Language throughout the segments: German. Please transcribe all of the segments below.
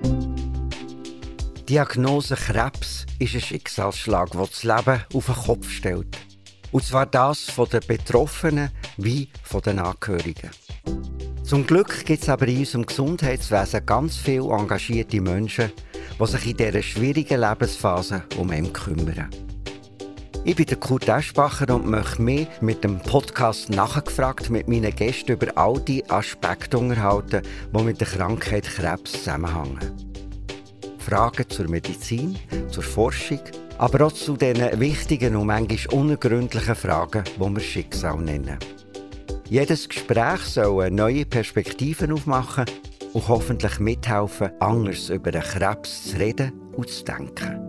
Die Diagnose Krebs ist ein Schicksalsschlag, der das Leben auf den Kopf stellt. Und zwar das von den Betroffenen wie von den Angehörigen. Zum Glück gibt es aber in unserem Gesundheitswesen ganz viele engagierte Menschen, die sich in dieser schwierigen Lebensphase um ihn kümmern. Ich bin der Kurt Eschbacher und möchte mich mit dem Podcast «Nachgefragt» mit meinen Gästen über all die Aspekte unterhalten, die mit der Krankheit Krebs zusammenhängen. Fragen zur Medizin, zur Forschung, aber auch zu den wichtigen und manchmal unergründlichen Fragen, die wir Schicksal nennen. Jedes Gespräch soll neue Perspektiven aufmachen und hoffentlich mithelfen, anders über den Krebs zu reden und zu denken.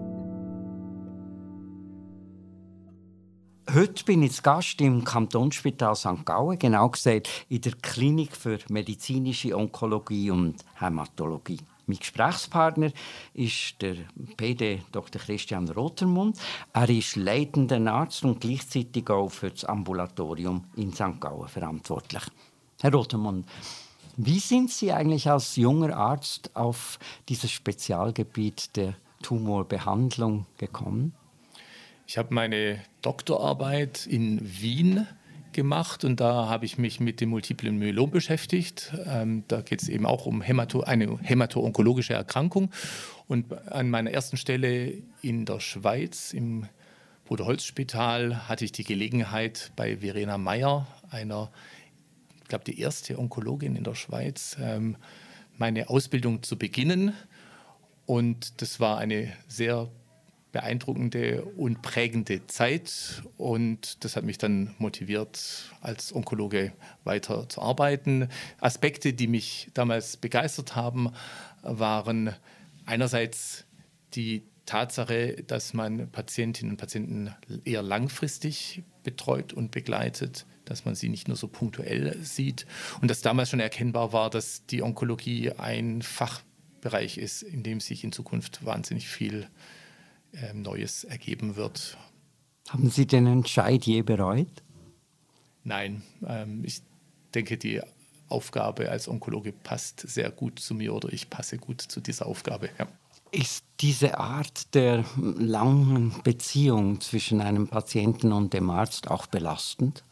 Heute bin ich zu Gast im Kantonsspital St. Gallen, genau gesagt in der Klinik für medizinische Onkologie und Hämatologie. Mein Gesprächspartner ist der PD Dr. Christian Rotermund. Er ist leitender Arzt und gleichzeitig auch für das Ambulatorium in St. Gallen verantwortlich. Herr Rotermund, wie sind Sie eigentlich als junger Arzt auf dieses Spezialgebiet der Tumorbehandlung gekommen? Ich habe meine Doktorarbeit in Wien gemacht und da habe ich mich mit dem multiplen Myelom beschäftigt. Da geht es eben auch um eine hämato-onkologische Erkrankung. Und an meiner ersten Stelle in der Schweiz, im Bruderholzspital, hatte ich die Gelegenheit, bei Verena Meyer, ich glaube die erste Onkologin in der Schweiz, meine Ausbildung zu beginnen. Und das war eine sehr beeindruckende und prägende Zeit und das hat mich dann motiviert, als Onkologe weiter zu arbeiten. Aspekte, die mich damals begeistert haben, waren einerseits die Tatsache, dass man Patientinnen und Patienten eher langfristig betreut und begleitet, dass man sie nicht nur so punktuell sieht und dass damals schon erkennbar war, dass die Onkologie ein Fachbereich ist, in dem sich in Zukunft wahnsinnig viel Neues ergeben wird. Haben Sie den Entscheid je bereut? Nein, ich denke, die Aufgabe als Onkologe passt sehr gut zu mir oder ich passe gut zu dieser Aufgabe. Ja. Ist diese Art der langen Beziehung zwischen einem Patienten und dem Arzt auch belastend?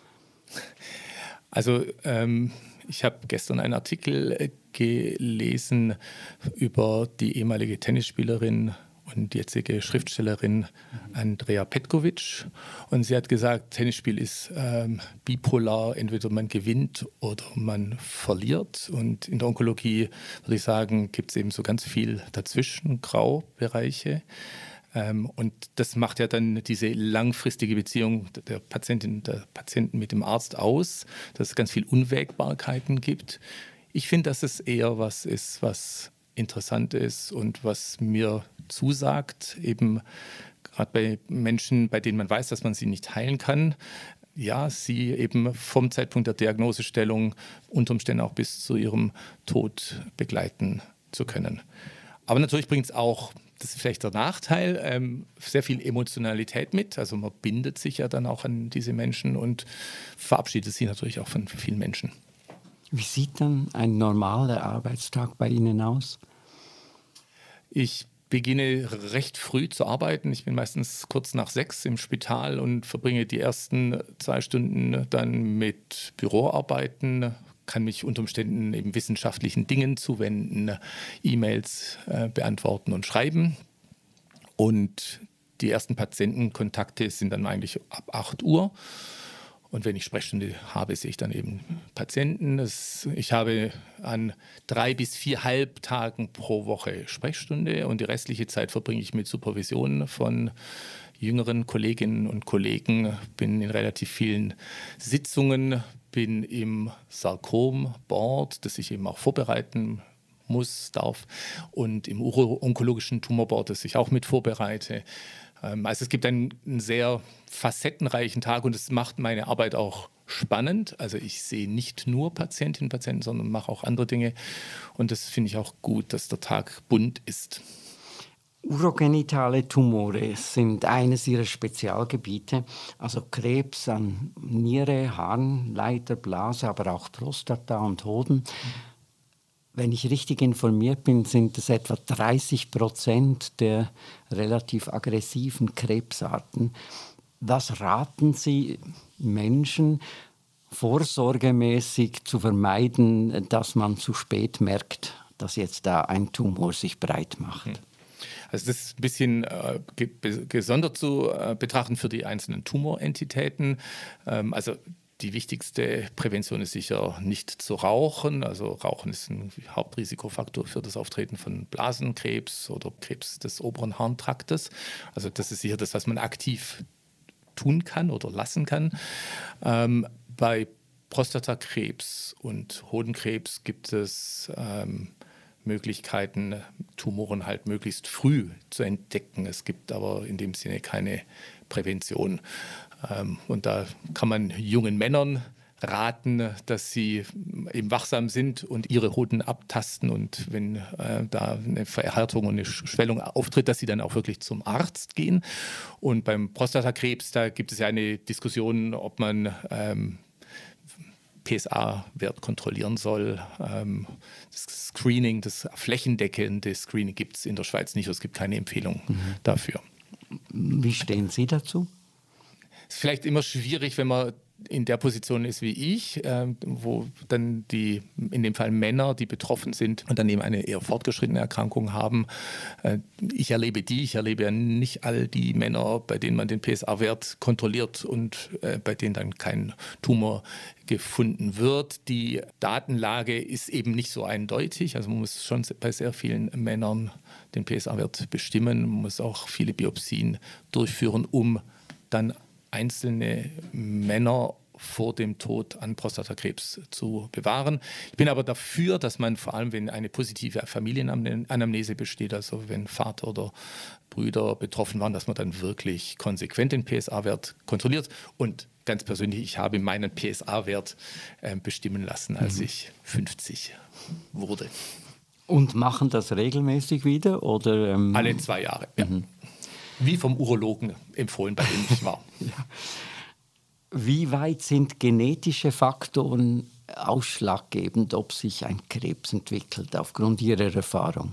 Also ich habe gestern einen Artikel gelesen über die ehemalige Tennisspielerin und jetzige Schriftstellerin Andrea Petkovic. Und sie hat gesagt, Tennisspiel ist bipolar, entweder man gewinnt oder man verliert. Und in der Onkologie, würde ich sagen, gibt es eben so ganz viel dazwischen, Graubereiche. Und das macht ja dann diese langfristige Beziehung der Patientin, der Patienten mit dem Arzt aus, dass es ganz viel Unwägbarkeiten gibt. Ich finde, dass es eher was ist, was interessant ist und was mir zusagt, eben gerade bei Menschen, bei denen man weiß, dass man sie nicht heilen kann, ja, sie eben vom Zeitpunkt der Diagnosestellung unter Umständen auch bis zu ihrem Tod begleiten zu können. Aber natürlich bringt es auch, das ist vielleicht der Nachteil, sehr viel Emotionalität mit. Also man bindet sich ja dann auch an diese Menschen und verabschiedet sie natürlich auch von vielen Menschen. Wie sieht dann ein normaler Arbeitstag bei Ihnen aus? Ich beginne recht früh zu arbeiten. Ich bin meistens kurz nach 6 im Spital und verbringe die ersten 2 Stunden dann mit Büroarbeiten, kann mich unter Umständen eben wissenschaftlichen Dingen zuwenden, E-Mails beantworten und schreiben. Und die ersten Patientenkontakte sind dann eigentlich ab 8 Uhr. Und wenn ich Sprechstunde habe, sehe ich dann eben Patienten. Ich habe an 3 bis 4 Halbtagen pro Woche Sprechstunde und die restliche Zeit verbringe ich mit Supervision von jüngeren Kolleginnen und Kollegen. Bin in relativ vielen Sitzungen, bin im Sarkom-Board, das ich eben auch vorbereiten darf und im uro-onkologischen Tumorboard, das ich auch mit vorbereite. Also es gibt einen sehr facettenreichen Tag und es macht meine Arbeit auch spannend. Also ich sehe nicht nur Patientinnen und Patienten, sondern mache auch andere Dinge. Und das finde ich auch gut, dass der Tag bunt ist. Urogenitale Tumore sind eines ihrer Spezialgebiete, also Krebs an Niere, Harnleiter, Blase, aber auch Prostata und Hoden. Wenn ich richtig informiert bin, sind es etwa 30% der relativ aggressiven Krebsarten. Was raten Sie Menschen, vorsorgemäßig zu vermeiden, dass man zu spät merkt, dass jetzt da ein Tumor sich breit macht? Also das ist ein bisschen gesondert zu betrachten für die einzelnen Tumorentitäten. Also die wichtigste Prävention ist sicher nicht zu rauchen. Also Rauchen ist ein Hauptrisikofaktor für das Auftreten von Blasenkrebs oder Krebs des oberen Harntraktes. Also das ist sicher das, was man aktiv tun kann oder lassen kann. Bei Prostatakrebs und Hodenkrebs gibt es Möglichkeiten, Tumoren halt möglichst früh zu entdecken. Es gibt aber in dem Sinne keine Prävention. Und da kann man jungen Männern raten, dass sie eben wachsam sind und ihre Hoden abtasten. Und wenn da eine Verhärtung und eine Schwellung auftritt, dass sie dann auch wirklich zum Arzt gehen. Und beim Prostatakrebs, da gibt es ja eine Diskussion, ob man PSA-Wert kontrollieren soll. Das Screening, das flächendeckende Screening gibt es in der Schweiz nicht. Es gibt keine Empfehlung dafür. Wie stehen Sie dazu? Es ist vielleicht immer schwierig, wenn man in der Position ist wie ich, wo dann in dem Fall Männer, die betroffen sind und dann eben eine eher fortgeschrittene Erkrankung haben. Ich erlebe ja nicht all die Männer, bei denen man den PSA-Wert kontrolliert und bei denen dann kein Tumor gefunden wird. Die Datenlage ist eben nicht so eindeutig. Also man muss schon bei sehr vielen Männern den PSA-Wert bestimmen. Man muss auch viele Biopsien durchführen, um dann einzelne Männer vor dem Tod an Prostatakrebs zu bewahren. Ich bin aber dafür, dass man vor allem, wenn eine positive Familienanamnese besteht, also wenn Vater oder Brüder betroffen waren, dass man dann wirklich konsequent den PSA-Wert kontrolliert. Und ganz persönlich, ich habe meinen PSA-Wert bestimmen lassen, als ich 50 wurde. Und machen das regelmäßig wieder? Oder, Alle 2 Jahre, ja. Wie vom Urologen empfohlen, bei dem ich war. Ja. Wie weit sind genetische Faktoren ausschlaggebend, ob sich ein Krebs entwickelt, aufgrund Ihrer Erfahrung?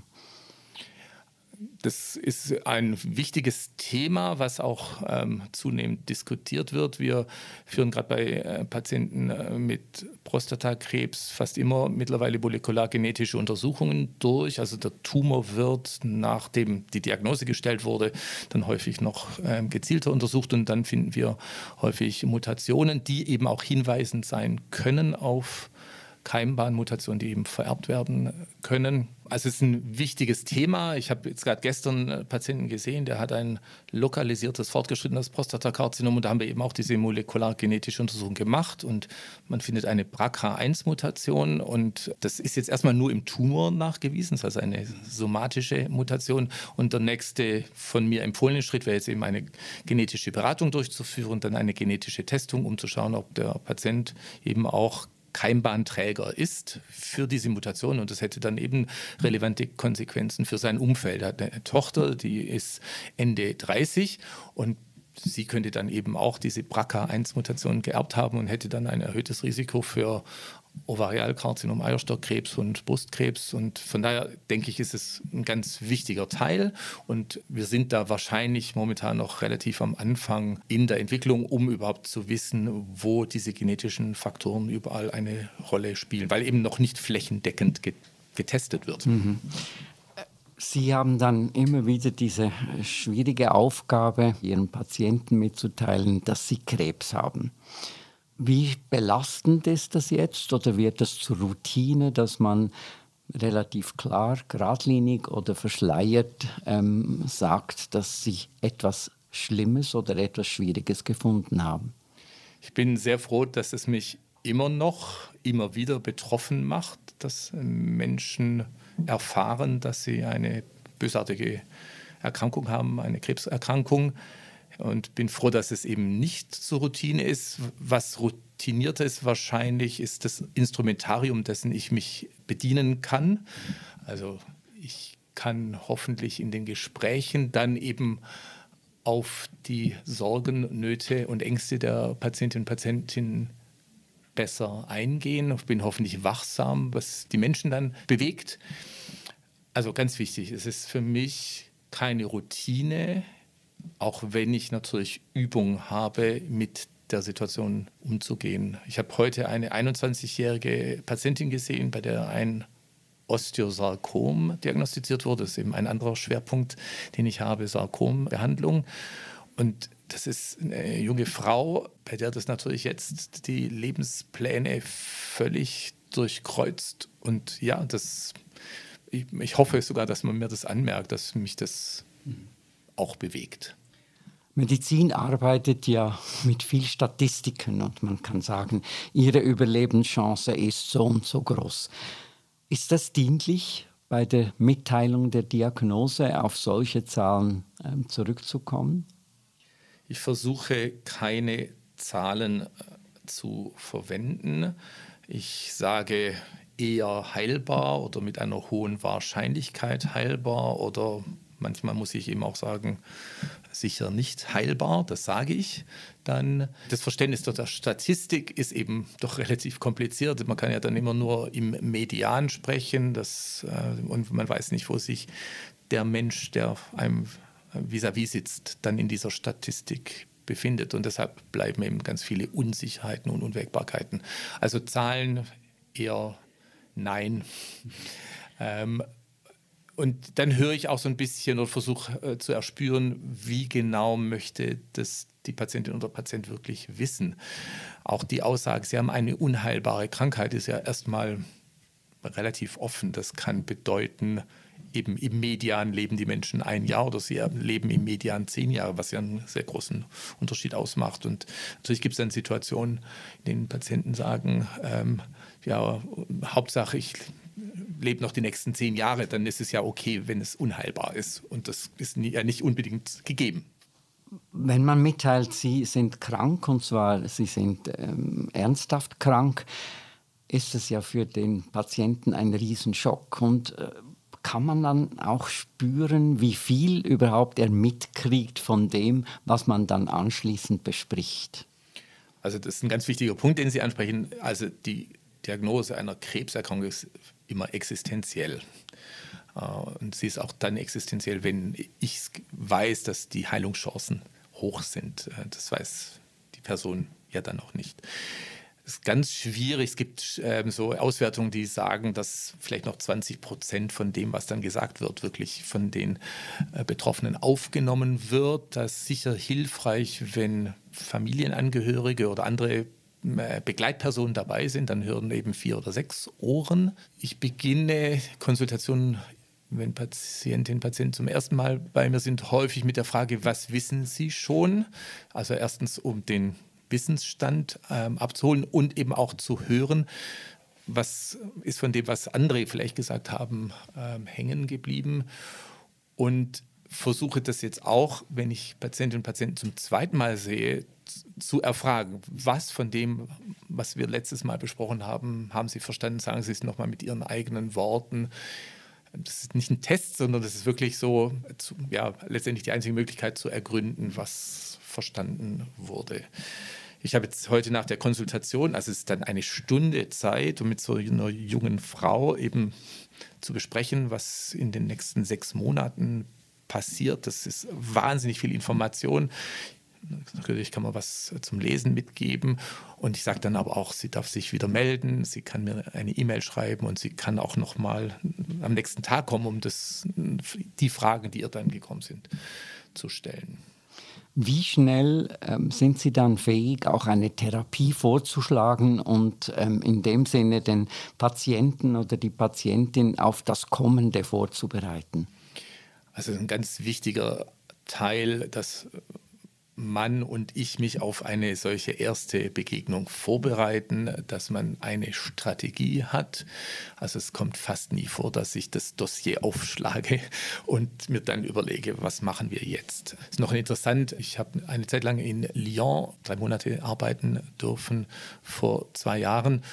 Das ist ein wichtiges Thema, was auch zunehmend diskutiert wird. Wir führen gerade bei Patienten mit Prostatakrebs fast immer mittlerweile molekulargenetische Untersuchungen durch. Also der Tumor wird, nachdem die Diagnose gestellt wurde, dann häufig noch gezielter untersucht und dann finden wir häufig Mutationen, die eben auch hinweisend sein können auf Keimbahnmutationen, die eben vererbt werden können. Also es ist ein wichtiges Thema. Ich habe jetzt gerade gestern einen Patienten gesehen, der hat ein lokalisiertes, fortgeschrittenes Prostatakarzinom und da haben wir eben auch diese molekulargenetische Untersuchung gemacht und man findet eine BRCA1-Mutation und das ist jetzt erstmal nur im Tumor nachgewiesen, das ist also eine somatische Mutation und der nächste von mir empfohlene Schritt wäre jetzt eben eine genetische Beratung durchzuführen und dann eine genetische Testung, um zu schauen, ob der Patient eben auch Keimbahnträger ist für diese Mutation und das hätte dann eben relevante Konsequenzen für sein Umfeld. Er hat eine Tochter, die ist Ende 30 und sie könnte dann eben auch diese BRCA1-Mutation geerbt haben und hätte dann ein erhöhtes Risiko für Ovarialkarzinom, Eierstockkrebs und Brustkrebs. Und von daher denke ich, ist es ein ganz wichtiger Teil. Und wir sind da wahrscheinlich momentan noch relativ am Anfang in der Entwicklung, um überhaupt zu wissen, wo diese genetischen Faktoren überall eine Rolle spielen, weil eben noch nicht flächendeckend getestet wird. Mhm. Sie haben dann immer wieder diese schwierige Aufgabe, Ihren Patienten mitzuteilen, dass sie Krebs haben. Wie belastend ist das jetzt oder wird das zur Routine, dass man relativ klar, geradlinig oder verschleiert sagt, dass sie etwas Schlimmes oder etwas Schwieriges gefunden haben? Ich bin sehr froh, dass es mich immer wieder betroffen macht, dass Menschen erfahren, dass sie eine bösartige Erkrankung haben, eine Krebserkrankung. Und bin froh, dass es eben nicht zur Routine ist. Was routinierter ist wahrscheinlich, ist das Instrumentarium, dessen ich mich bedienen kann. Also ich kann hoffentlich in den Gesprächen dann eben auf die Sorgen, Nöte und Ängste der Patientinnen und Patienten besser eingehen. Ich bin hoffentlich wachsam, was die Menschen dann bewegt. Also ganz wichtig, es ist für mich keine Routine, auch wenn ich natürlich Übung habe, mit der Situation umzugehen. Ich habe heute eine 21-jährige Patientin gesehen, bei der ein Osteosarkom diagnostiziert wurde. Das ist eben ein anderer Schwerpunkt, den ich habe, Sarkombehandlung. Und das ist eine junge Frau, bei der das natürlich jetzt die Lebenspläne völlig durchkreuzt. Und ja, ich hoffe sogar, dass man mir das anmerkt, dass mich das auch bewegt. Medizin arbeitet ja mit viel Statistiken und man kann sagen, ihre Überlebenschance ist so und so groß. Ist das dienlich, bei der Mitteilung der Diagnose auf solche Zahlen zurückzukommen? Ich versuche keine Zahlen zu verwenden. Ich sage eher heilbar oder mit einer hohen Wahrscheinlichkeit heilbar oder manchmal muss ich eben auch sagen, sicher nicht heilbar, das sage ich. Dann das Verständnis der Statistik ist eben doch relativ kompliziert. Man kann ja dann immer nur im Median sprechen und man weiß nicht, wo sich der Mensch, der einem vis-à-vis sitzt, dann in dieser Statistik befindet. Und deshalb bleiben eben ganz viele Unsicherheiten und Unwägbarkeiten. Also Zahlen eher nein. Und dann höre ich auch so ein bisschen oder versuche zu erspüren, wie genau möchte das die Patientin oder der Patient wirklich wissen. Auch die Aussage, sie haben eine unheilbare Krankheit, ist ja erstmal relativ offen. Das kann bedeuten, eben im Median leben die Menschen 1 Jahr oder sie leben im Median 10 Jahre, was ja einen sehr großen Unterschied ausmacht. Und natürlich gibt es dann Situationen, in denen Patienten sagen, ja, Hauptsache ich lebe noch die nächsten 10 Jahre, dann ist es ja okay, wenn es unheilbar ist. Und das ist ja nicht unbedingt gegeben. Wenn man mitteilt, Sie sind krank, und zwar Sie sind ernsthaft krank, ist es ja für den Patienten ein Riesenschock. Und kann man dann auch spüren, wie viel überhaupt er mitkriegt von dem, was man dann anschließend bespricht? Also das ist ein ganz wichtiger Punkt, den Sie ansprechen. Also die Diagnose einer Krebserkrankung ist immer existenziell. Und sie ist auch dann existenziell, wenn ich weiß, dass die Heilungschancen hoch sind. Das weiß die Person ja dann auch nicht. Es ist ganz schwierig. Es gibt so Auswertungen, die sagen, dass vielleicht noch 20% von dem, was dann gesagt wird, wirklich von den Betroffenen aufgenommen wird. Das ist sicher hilfreich, wenn Familienangehörige oder andere Begleitpersonen dabei sind, dann hören eben 4 oder 6 Ohren. Ich beginne Konsultationen, wenn Patientinnen und Patienten zum ersten Mal bei mir sind, häufig mit der Frage, was wissen Sie schon? Also erstens, um den Wissensstand abzuholen und eben auch zu hören, was ist von dem, was andere vielleicht gesagt haben, hängen geblieben. Und versuche das jetzt auch, wenn ich Patientinnen und Patienten zum zweiten Mal sehe, zu erfragen, was von dem, was wir letztes Mal besprochen haben, haben Sie verstanden? Sagen Sie es nochmal mit Ihren eigenen Worten. Das ist nicht ein Test, sondern das ist wirklich so, letztendlich die einzige Möglichkeit zu ergründen, was verstanden wurde. Ich habe jetzt heute nach der Konsultation, also es ist dann eine Stunde Zeit, um mit so einer jungen Frau eben zu besprechen, was in den nächsten 6 Monaten passiert. Das ist wahnsinnig viel Information. Natürlich kann man was zum Lesen mitgeben und ich sage dann aber auch, sie darf sich wieder melden, sie kann mir eine E-Mail schreiben und sie kann auch noch mal am nächsten Tag kommen, um die Fragen, die ihr dann gekommen sind, zu stellen. Wie schnell sind Sie dann fähig, auch eine Therapie vorzuschlagen und in dem Sinne den Patienten oder die Patientin auf das Kommende vorzubereiten? Also ein ganz wichtiger Teil, dass Mann und ich mich auf eine solche erste Begegnung vorbereiten, dass man eine Strategie hat. Also es kommt fast nie vor, dass ich das Dossier aufschlage und mir dann überlege, was machen wir jetzt. Ist noch interessant, ich habe eine Zeit lang in Lyon 3 Monate arbeiten dürfen, vor 2 Jahren.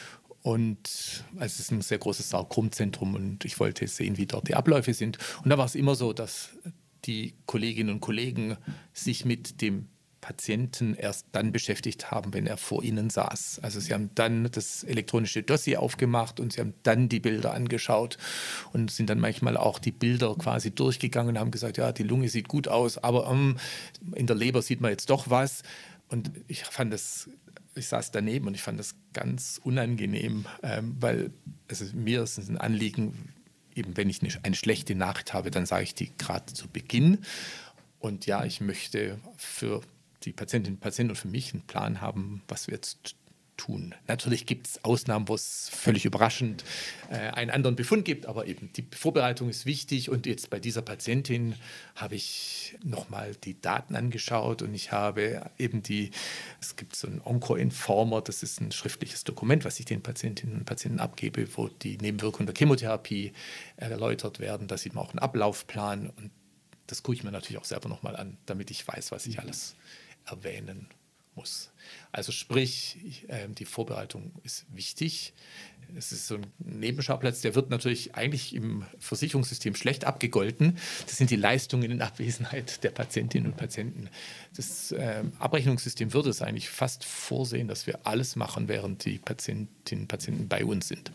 Und es ist ein sehr großes Sarkomzentrum und ich wollte sehen, wie dort die Abläufe sind. Und da war es immer so, dass die Kolleginnen und Kollegen sich mit dem Patienten erst dann beschäftigt haben, wenn er vor ihnen saß. Also sie haben dann das elektronische Dossier aufgemacht und sie haben dann die Bilder angeschaut und sind dann manchmal auch die Bilder quasi durchgegangen und haben gesagt, ja, die Lunge sieht gut aus, aber in der Leber sieht man jetzt doch was. Und ich saß daneben und ich fand das ganz unangenehm, weil mir ist es ein Anliegen, eben wenn ich eine schlechte Nachricht habe, dann sage ich die gerade zu Beginn. Und ja, ich möchte für die Patientinnen und Patienten und für mich einen Plan haben, was wir jetzt tun. Natürlich gibt es Ausnahmen, wo es völlig überraschend einen anderen Befund gibt, aber eben die Vorbereitung ist wichtig. Und jetzt bei dieser Patientin habe ich nochmal die Daten angeschaut und ich habe eben es gibt so einen Onco-Informer, das ist ein schriftliches Dokument, was ich den Patientinnen und Patienten abgebe, wo die Nebenwirkungen der Chemotherapie erläutert werden. Da sieht man auch einen Ablaufplan und das gucke ich mir natürlich auch selber nochmal an, damit ich weiß, was ich alles erwähnen muss. Also sprich, die Vorbereitung ist wichtig. Es ist so ein Nebenschauplatz, der wird natürlich eigentlich im Versicherungssystem schlecht abgegolten. Das sind die Leistungen in Abwesenheit der Patientinnen und Patienten. Das Abrechnungssystem würde es eigentlich fast vorsehen, dass wir alles machen, während die Patientinnen und Patienten bei uns sind.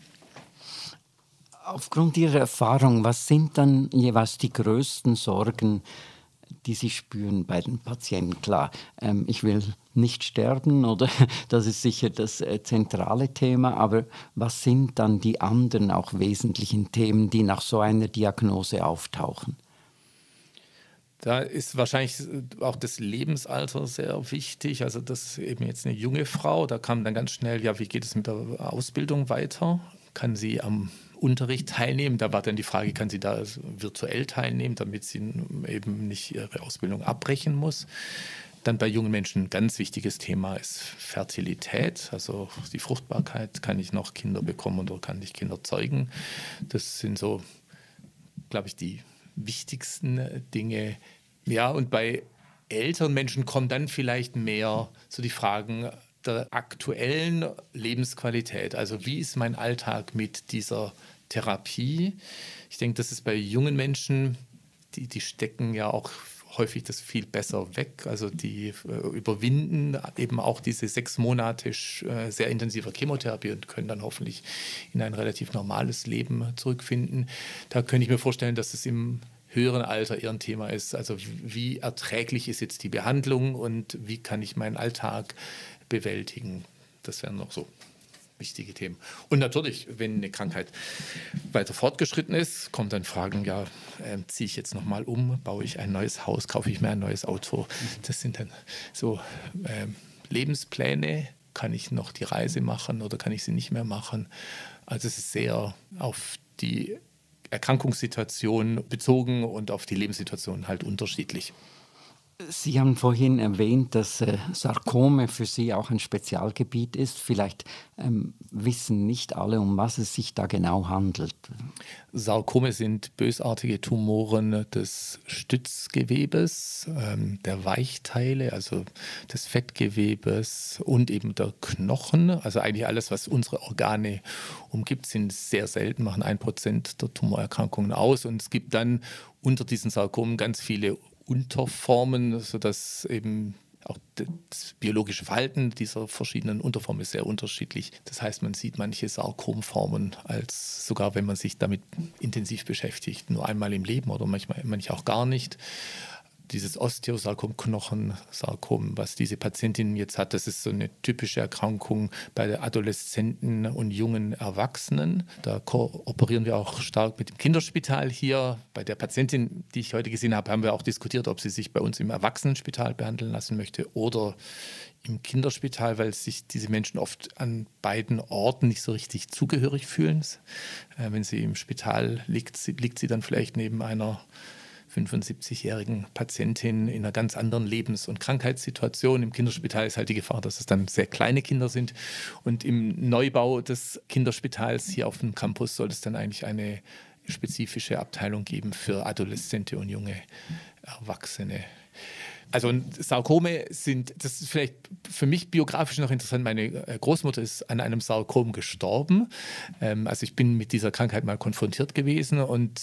Aufgrund Ihrer Erfahrung, was sind dann jeweils die größten Sorgen, die Sie spüren bei den Patienten? Klar, ich will nicht sterben, oder das ist sicher das zentrale Thema, aber was sind dann die anderen auch wesentlichen Themen, die nach so einer Diagnose auftauchen? Da ist wahrscheinlich auch das Lebensalter sehr wichtig. Also das ist eben jetzt eine junge Frau, da kam dann ganz schnell, ja, wie geht es mit der Ausbildung weiter? Kann sie am Unterricht teilnehmen? Da war dann die Frage, kann sie da virtuell teilnehmen, damit sie eben nicht ihre Ausbildung abbrechen muss? Dann bei jungen Menschen ein ganz wichtiges Thema ist Fertilität, also die Fruchtbarkeit. Kann ich noch Kinder bekommen oder kann ich Kinder zeugen? Das sind so, glaube ich, die wichtigsten Dinge. Ja, und bei älteren Menschen kommen dann vielleicht mehr so die Fragen der aktuellen Lebensqualität. Also wie ist mein Alltag mit dieser Therapie? Ich denke, das ist bei jungen Menschen, die stecken ja auch häufig das viel besser weg. Also die überwinden eben auch diese 6 Monate sehr intensiver Chemotherapie und können dann hoffentlich in ein relativ normales Leben zurückfinden. Da könnte ich mir vorstellen, dass es im höheren Alter eher ein Thema ist. Also wie erträglich ist jetzt die Behandlung und wie kann ich meinen Alltag bewältigen? Das wären noch so wichtige Themen. Und natürlich, wenn eine Krankheit weiter fortgeschritten ist, kommen dann Fragen, ja, ziehe ich jetzt nochmal um, baue ich ein neues Haus, kaufe ich mir ein neues Auto? Das sind dann so Lebenspläne. Kann ich noch die Reise machen oder kann ich sie nicht mehr machen? Also es ist sehr auf die Erkrankungssituation bezogen und auf die Lebenssituation halt unterschiedlich. Sie haben vorhin erwähnt, dass Sarkome für Sie auch ein Spezialgebiet ist. Vielleicht wissen nicht alle, um was es sich da genau handelt. Sarkome sind bösartige Tumoren des Stützgewebes, der Weichteile, also des Fettgewebes und eben der Knochen. Also eigentlich alles, was unsere Organe umgibt, sind sehr selten, machen 1% der Tumorerkrankungen aus. Und es gibt dann unter diesen Sarkomen ganz viele Unterformen, sodass eben auch das biologische Verhalten dieser verschiedenen Unterformen ist sehr unterschiedlich. Das heißt, man sieht manche Sarkomformen als, sogar wenn man sich damit intensiv beschäftigt, nur einmal im Leben oder manche auch gar nicht. Dieses Osteosarkom-Knochensarkom, was diese Patientin jetzt hat, das ist so eine typische Erkrankung bei Adoleszenten und jungen Erwachsenen. Da kooperieren wir auch stark mit dem Kinderspital hier. Bei der Patientin, die ich heute gesehen habe, haben wir auch diskutiert, ob sie sich bei uns im Erwachsenenspital behandeln lassen möchte oder im Kinderspital, weil sich diese Menschen oft an beiden Orten nicht so richtig zugehörig fühlen. Wenn sie im Spital liegt sie dann vielleicht neben einer 75-jährigen Patientin in einer ganz anderen Lebens- und Krankheitssituation. Im Kinderspital ist halt die Gefahr, dass es dann sehr kleine Kinder sind. Und im Neubau des Kinderspitals hier auf dem Campus soll es dann eigentlich eine spezifische Abteilung geben für Adoleszente und junge Erwachsene. Also Sarkome das ist vielleicht für mich biografisch noch interessant, meine Großmutter ist an einem Sarkom gestorben. Also ich bin mit dieser Krankheit mal konfrontiert gewesen und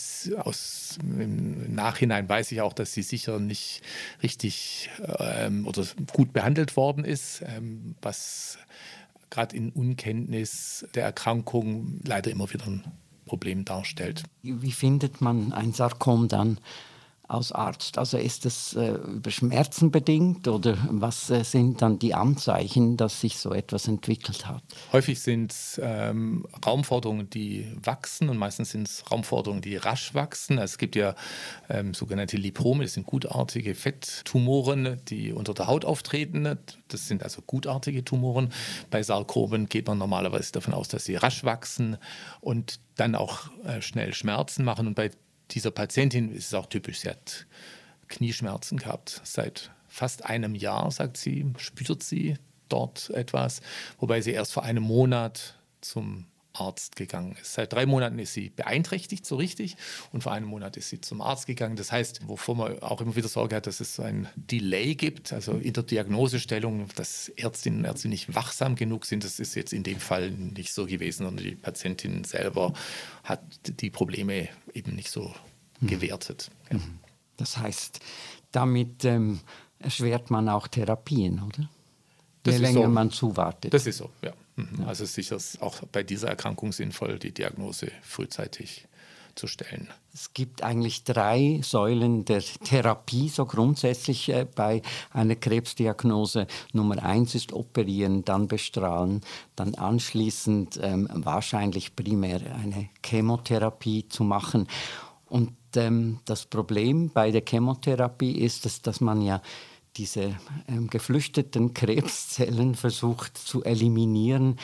im Nachhinein weiß ich auch, dass sie sicher nicht richtig oder gut behandelt worden ist, was gerade in Unkenntnis der Erkrankung leider immer wieder ein Problem darstellt. Wie findet man ein Sarkom dann als Arzt? Also ist das über Schmerzen bedingt oder was sind dann die Anzeichen, dass sich so etwas entwickelt hat? Häufig sind es Raumforderungen, die wachsen und meistens sind es Raumforderungen, die rasch wachsen. Also es gibt ja sogenannte Liprome, das sind gutartige Fetttumoren, die unter der Haut auftreten. Das sind also gutartige Tumoren. Bei Sarkomen geht man normalerweise davon aus, dass sie rasch wachsen und dann auch schnell Schmerzen machen. Und bei dieser Patientin ist es auch typisch, sie hat Knieschmerzen gehabt. Seit fast einem Jahr, sagt sie, spürt sie dort etwas, wobei sie erst vor einem Monat zum Arzt gegangen ist. Seit 3 Monaten ist sie beeinträchtigt, so richtig, und vor einem Monat ist sie zum Arzt gegangen. Das heißt, wovor man auch immer wieder Sorge hat, dass es ein Delay gibt, also in der Diagnosestellung, dass Ärztinnen und Ärzte nicht wachsam genug sind. Das ist jetzt in dem Fall nicht so gewesen, sondern die Patientin selber hat die Probleme eben nicht so gewertet. Ja. Das heißt, damit erschwert man auch Therapien, oder? Je länger man zuwartet. Das ist so, ja. Also es ist sicher auch bei dieser Erkrankung sinnvoll, die Diagnose frühzeitig zu stellen. Es gibt eigentlich 3 Säulen der Therapie, so grundsätzlich bei einer Krebsdiagnose. Nummer 1 ist operieren, dann bestrahlen, dann anschließend wahrscheinlich primär eine Chemotherapie zu machen. Und das Problem bei der Chemotherapie ist, dass man ja diese geflüchteten Krebszellen versucht zu eliminieren.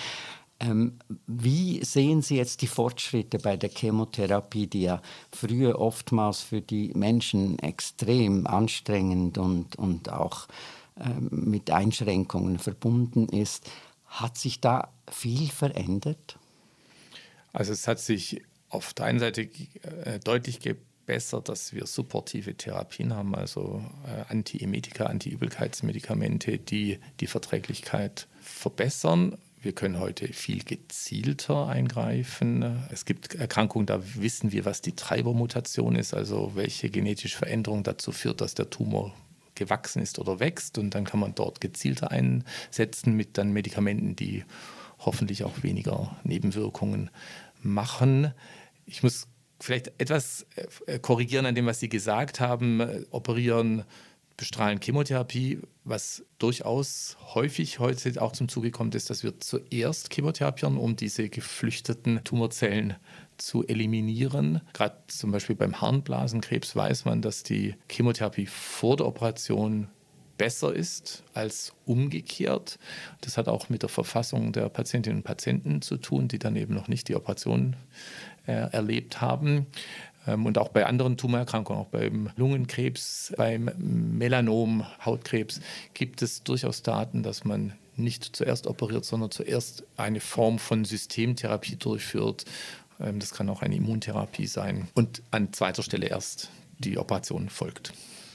Wie sehen Sie jetzt die Fortschritte bei der Chemotherapie, die ja früher oftmals für die Menschen extrem anstrengend und auch mit Einschränkungen verbunden ist? Hat sich da viel verändert? Also es hat sich auf der einen Seite deutlich gebessert, dass wir supportive Therapien haben, also Antiemetika, Antiübelkeitsmedikamente, die die Verträglichkeit verbessern. Wir können heute viel gezielter eingreifen. Es gibt Erkrankungen, da wissen wir, was die Treibermutation ist, also welche genetische Veränderung dazu führt, dass der Tumor gewachsen ist oder wächst. Und dann kann man dort gezielter einsetzen mit dann Medikamenten, die hoffentlich auch weniger Nebenwirkungen machen. Ich muss vielleicht etwas korrigieren an dem, was Sie gesagt haben. Operieren, bestrahlen, Chemotherapie. Was durchaus häufig heute auch zum Zuge kommt, ist, dass wir zuerst chemotherapieren, um diese geflüchteten Tumorzellen zu eliminieren. Gerade zum Beispiel beim Harnblasenkrebs weiß man, dass die Chemotherapie vor der Operation besser ist als umgekehrt. Das hat auch mit der Verfassung der Patientinnen und Patienten zu tun, die dann eben noch nicht die Operation erlebt haben. Und auch bei anderen Tumorerkrankungen, auch beim Lungenkrebs, beim Melanom, Hautkrebs, gibt es durchaus Daten, dass man nicht zuerst operiert, sondern zuerst eine Form von Systemtherapie durchführt. Das kann auch eine Immuntherapie sein. Und an zweiter Stelle erst die Operation folgt.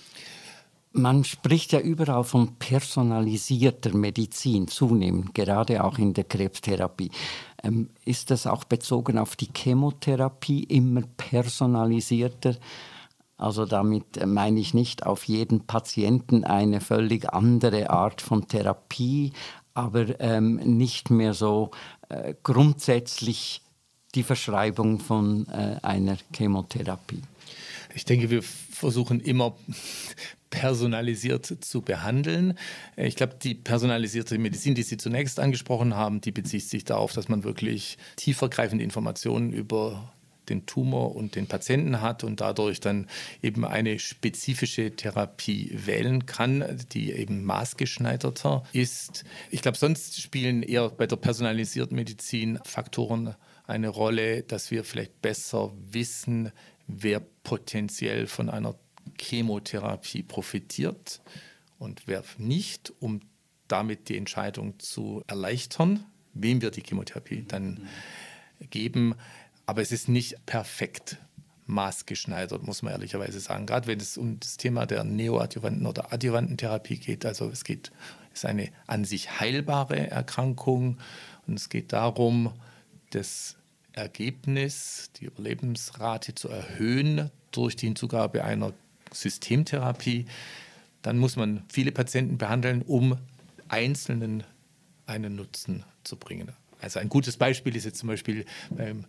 Man spricht ja überall von personalisierter Medizin zunehmend, gerade auch in der Krebstherapie. Ist das auch bezogen auf die Chemotherapie immer personalisierter? Also damit meine ich nicht auf jeden Patienten eine völlig andere Art von Therapie, aber nicht mehr so grundsätzlich die Verschreibung von einer Chemotherapie. Ich denke, wir versuchen immer personalisiert zu behandeln. Ich glaube, die personalisierte Medizin, die Sie zunächst angesprochen haben, die bezieht sich darauf, dass man wirklich tiefergreifende Informationen über den Tumor und den Patienten hat und dadurch dann eben eine spezifische Therapie wählen kann, die eben maßgeschneiderter ist. Ich glaube, sonst spielen eher bei der personalisierten Medizin Faktoren eine Rolle, dass wir vielleicht besser wissen, wer potenziell von einer Chemotherapie profitiert und wer nicht, um damit die Entscheidung zu erleichtern, wem wir die Chemotherapie dann geben. Aber es ist nicht perfekt maßgeschneidert, muss man ehrlicherweise sagen. Gerade wenn es um das Thema der neoadjuvanten oder adjuvanten Therapie geht. Also es ist eine an sich heilbare Erkrankung und es geht darum, das Ergebnis, die Überlebensrate zu erhöhen durch die Hinzugabe einer Systemtherapie. Dann muss man viele Patienten behandeln, um Einzelnen einen Nutzen zu bringen. Also ein gutes Beispiel ist jetzt zum Beispiel beim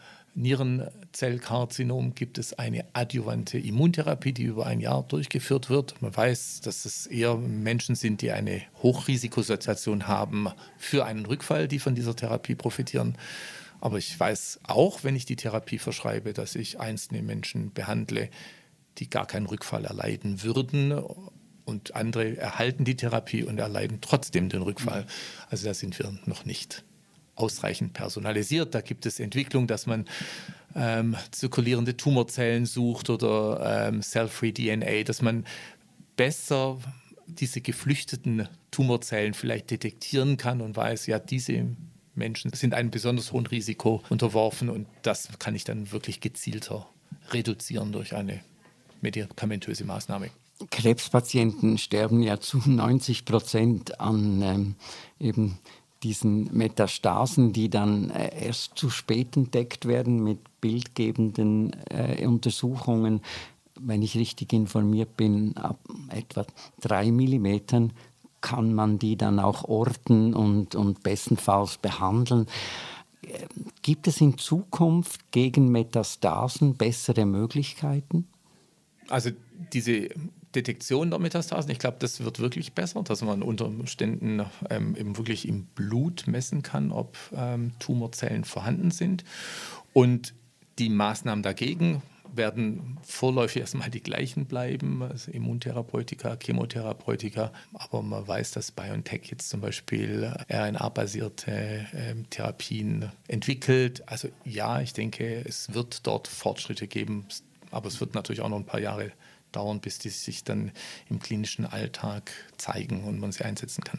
Nierenzellkarzinom gibt es eine adjuvante Immuntherapie, die über ein Jahr durchgeführt wird. Man weiß, dass es eher Menschen sind, die eine Hochrisikosituation haben für einen Rückfall, die von dieser Therapie profitieren. Aber ich weiß auch, wenn ich die Therapie verschreibe, dass ich einzelne Menschen behandle, die gar keinen Rückfall erleiden würden. Und andere erhalten die Therapie und erleiden trotzdem den Rückfall. Also da sind wir noch nicht ausreichend personalisiert. Da gibt es Entwicklung, dass man zirkulierende Tumorzellen sucht oder Cell-Free DNA, dass man besser diese geflüchteten Tumorzellen vielleicht detektieren kann und weiß, ja, diese Menschen sind einem besonders hohen Risiko unterworfen und das kann ich dann wirklich gezielter reduzieren durch eine medikamentöse Maßnahme. Krebspatienten sterben ja zu 90% an eben diesen Metastasen, die dann erst zu spät entdeckt werden mit bildgebenden Untersuchungen. Wenn ich richtig informiert bin, ab etwa 3 Millimetern kann man die dann auch orten und bestenfalls behandeln. Gibt es in Zukunft gegen Metastasen bessere Möglichkeiten? Also diese Detektion der Metastasen, ich glaube, das wird wirklich besser, dass man unter Umständen eben wirklich im Blut messen kann, ob Tumorzellen vorhanden sind. Und die Maßnahmen dagegen werden vorläufig erstmal die gleichen bleiben, also Immuntherapeutika, Chemotherapeutika. Aber man weiß, dass BioNTech jetzt zum Beispiel RNA-basierte Therapien entwickelt. Also ja, ich denke, es wird dort Fortschritte geben, aber es wird natürlich auch noch ein paar Jahre dauern, bis die sich dann im klinischen Alltag zeigen und man sie einsetzen kann.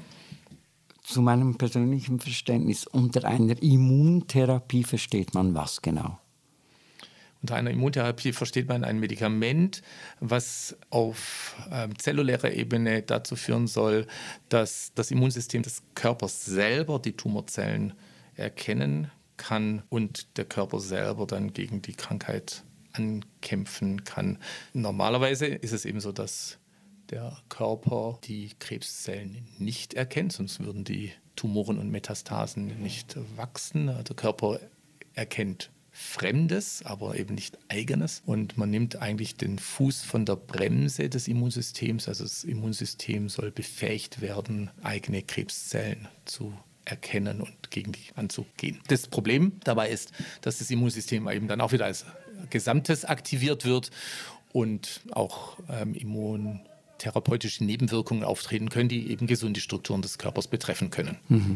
Zu meinem persönlichen Verständnis, unter einer Immuntherapie versteht man was genau? Unter einer Immuntherapie versteht man ein Medikament, was auf zellulärer Ebene dazu führen soll, dass das Immunsystem des Körpers selber die Tumorzellen erkennen kann und der Körper selber dann gegen die Krankheit ankämpfen kann. Normalerweise ist es eben so, dass der Körper die Krebszellen nicht erkennt, sonst würden die Tumoren und Metastasen nicht wachsen. Der Körper erkennt Fremdes, aber eben nicht Eigenes. Und man nimmt eigentlich den Fuß von der Bremse des Immunsystems. Also das Immunsystem soll befähigt werden, eigene Krebszellen zu erkennen und gegen die anzugehen. Das Problem dabei ist, dass das Immunsystem eben dann auch wieder als Gesamtes aktiviert wird und auch immuntherapeutische Nebenwirkungen auftreten können, die eben gesunde Strukturen des Körpers betreffen können. Mhm.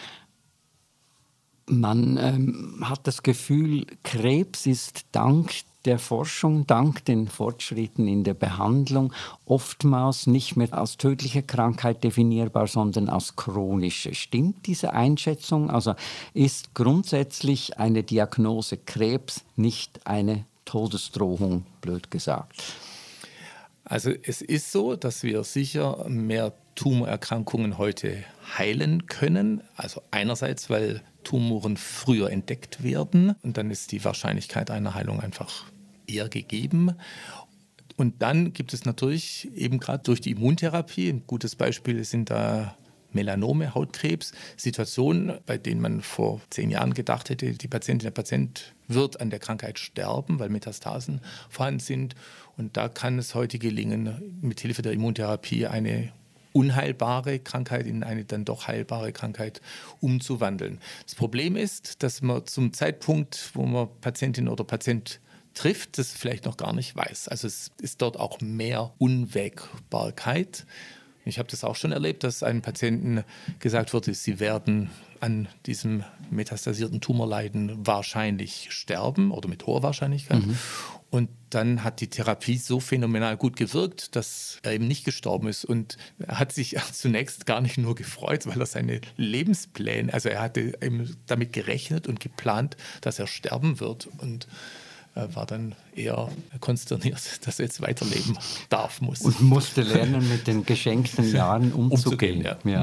Man hat das Gefühl, Krebs ist dank der Forschung, dank den Fortschritten in der Behandlung oftmals nicht mehr als tödliche Krankheit definierbar, sondern als chronische. Stimmt diese Einschätzung? Also ist grundsätzlich eine Diagnose Krebs nicht eine Todesdrohung, blöd gesagt? Also es ist so, dass wir sicher mehr Tumorerkrankungen heute heilen können. Also einerseits, weil Tumoren früher entdeckt werden und dann ist die Wahrscheinlichkeit einer Heilung einfach eher gegeben. Und dann gibt es natürlich eben gerade durch die Immuntherapie, ein gutes Beispiel sind da Melanome, Hautkrebs, Situationen, bei denen man vor 10 Jahren gedacht hätte, die Patientin, der Patient wird an der Krankheit sterben, weil Metastasen vorhanden sind. Und da kann es heute gelingen, mit Hilfe der Immuntherapie eine unheilbare Krankheit in eine dann doch heilbare Krankheit umzuwandeln. Das Problem ist, dass man zum Zeitpunkt, wo man Patientin oder Patient trifft, das vielleicht noch gar nicht weiß. Also es ist dort auch mehr Unwägbarkeit. Ich habe das auch schon erlebt, dass einem Patienten gesagt wurde, sie werden an diesem metastasierten Tumor leiden, wahrscheinlich sterben oder mit hoher Wahrscheinlichkeit. Mhm. Und dann hat die Therapie so phänomenal gut gewirkt, dass er eben nicht gestorben ist. Und er hat sich zunächst gar nicht nur gefreut, weil er seine Lebenspläne, also er hatte eben damit gerechnet und geplant, dass er sterben wird. Und war dann eher konsterniert, dass er jetzt weiterleben muss. Und musste lernen, mit den geschenkten Jahren umzugehen. Ja.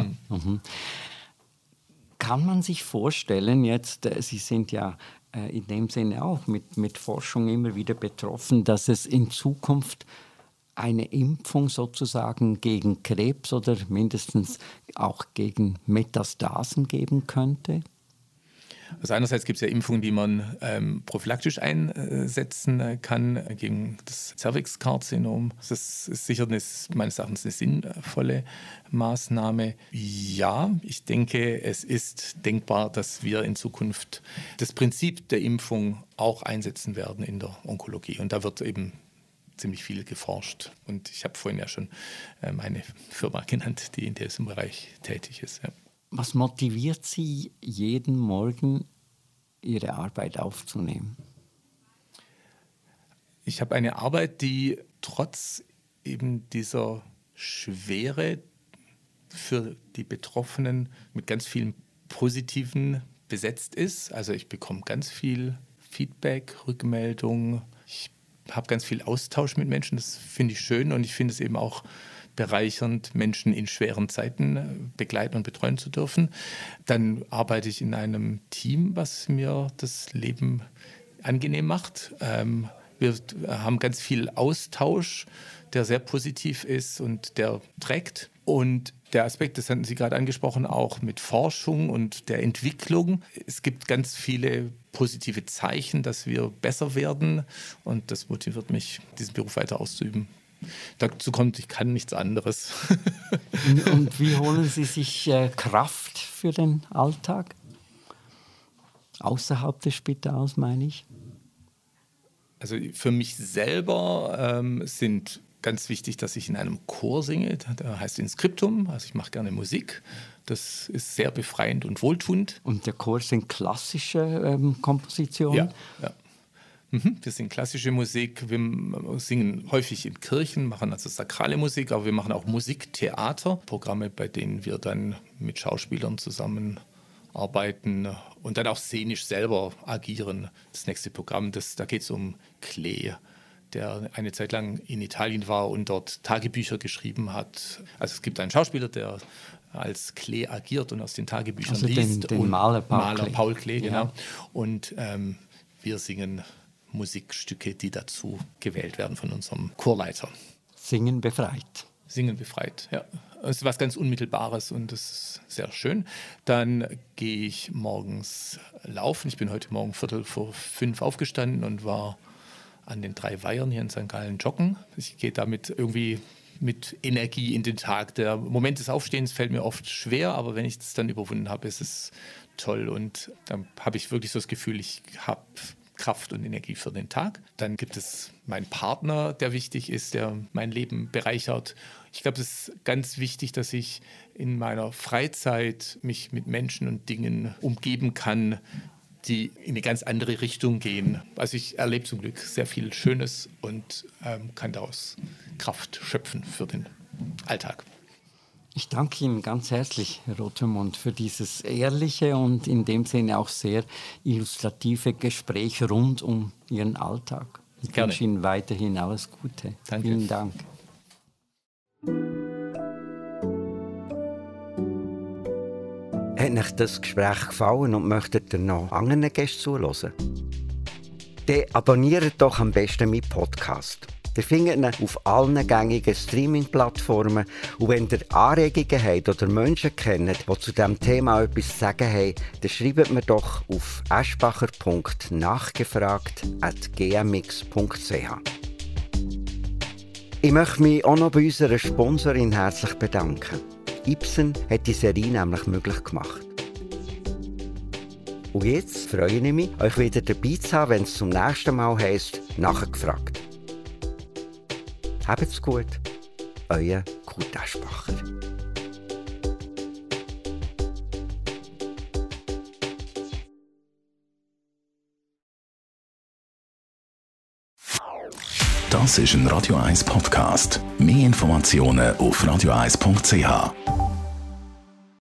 Kann man sich vorstellen, jetzt, Sie sind ja in dem Sinne auch mit Forschung immer wieder betroffen, dass es in Zukunft eine Impfung sozusagen gegen Krebs oder mindestens auch gegen Metastasen geben könnte? Also einerseits gibt es ja Impfungen, die man prophylaktisch einsetzen kann gegen das Cervix-Karzinom. Das ist sicher meines Erachtens eine sinnvolle Maßnahme. Ja, ich denke, es ist denkbar, dass wir in Zukunft das Prinzip der Impfung auch einsetzen werden in der Onkologie. Und da wird eben ziemlich viel geforscht. Und ich habe vorhin ja schon eine Firma genannt, die in diesem Bereich tätig ist. Ja. Was motiviert Sie, jeden Morgen Ihre Arbeit aufzunehmen? Ich habe eine Arbeit, die trotz eben dieser Schwere für die Betroffenen mit ganz vielen Positiven besetzt ist. Also ich bekomme ganz viel Feedback, Rückmeldung. Ich habe ganz viel Austausch mit Menschen. Das finde ich schön und ich finde es eben auch bereichernd, Menschen in schweren Zeiten begleiten und betreuen zu dürfen. Dann arbeite ich in einem Team, was mir das Leben angenehm macht. Wir haben ganz viel Austausch, der sehr positiv ist und der trägt. Und der Aspekt, das hatten Sie gerade angesprochen, auch mit Forschung und der Entwicklung. Es gibt ganz viele positive Zeichen, dass wir besser werden und das motiviert mich, diesen Beruf weiter auszuüben. Dazu kommt, ich kann nichts anderes. Und wie holen Sie sich Kraft für den Alltag? Außerhalb des Spitals, meine ich? Also für mich selber sind ganz wichtig, dass ich in einem Chor singe. Der heißt Inscriptum, also ich mache gerne Musik. Das ist sehr befreiend und wohltuend. Und der Chor sind klassische Kompositionen? Ja. Wir singen klassische Musik, wir singen häufig in Kirchen, machen also sakrale Musik, aber wir machen auch Musiktheater, Programme, bei denen wir dann mit Schauspielern zusammenarbeiten und dann auch szenisch selber agieren. Das nächste Programm, da geht es um Klee, der eine Zeit lang in Italien war und dort Tagebücher geschrieben hat. Also es gibt einen Schauspieler, der als Klee agiert und aus den Tagebüchern liest. Den Maler Paul Klee, genau. Ja. Und wir singen Musikstücke, die dazu gewählt werden von unserem Chorleiter. Singen befreit. Singen befreit, ja. Es ist was ganz Unmittelbares und das ist sehr schön. Dann gehe ich morgens laufen. Ich bin heute Morgen 4:45 aufgestanden und war an den 3 Weihern hier in St. Gallen joggen. Ich gehe damit irgendwie mit Energie in den Tag. Der Moment des Aufstehens fällt mir oft schwer, aber wenn ich das dann überwunden habe, ist es toll und dann habe ich wirklich so das Gefühl, ich habe Kraft und Energie für den Tag. Dann gibt es meinen Partner, der wichtig ist, der mein Leben bereichert. Ich glaube, es ist ganz wichtig, dass ich in meiner Freizeit mich mit Menschen und Dingen umgeben kann, die in eine ganz andere Richtung gehen. Also ich erlebe zum Glück sehr viel Schönes und kann daraus Kraft schöpfen für den Alltag. Ich danke Ihnen ganz herzlich, Herr Rotermund, für dieses ehrliche und in dem Sinne auch sehr illustrative Gespräch rund um Ihren Alltag. Ich wünsche Ihnen weiterhin alles Gute. Danke. Vielen Dank. Hat euch das Gespräch gefallen und möchtet ihr noch anderen Gästen zuhören? Dann abonniert doch am besten meinen Podcast. Ihr findet ihn auf allen gängigen Streaming-Plattformen. Und wenn ihr Anregungen habt oder Menschen kennt, die zu diesem Thema etwas zu sagen haben, dann schreibt mir doch auf eschbacher.nachgefragt@gmx.ch. Ich möchte mich auch noch bei unserer Sponsorin herzlich bedanken. Ibsen hat die Serie nämlich möglich gemacht. Und jetzt freue ich mich, euch wieder dabei zu haben, wenn es zum nächsten Mal heisst «Nachgefragt». Habt's gut, euer Kurt Eschbacher. Das ist ein Radio 1 Podcast. Mehr Informationen auf radio1.ch.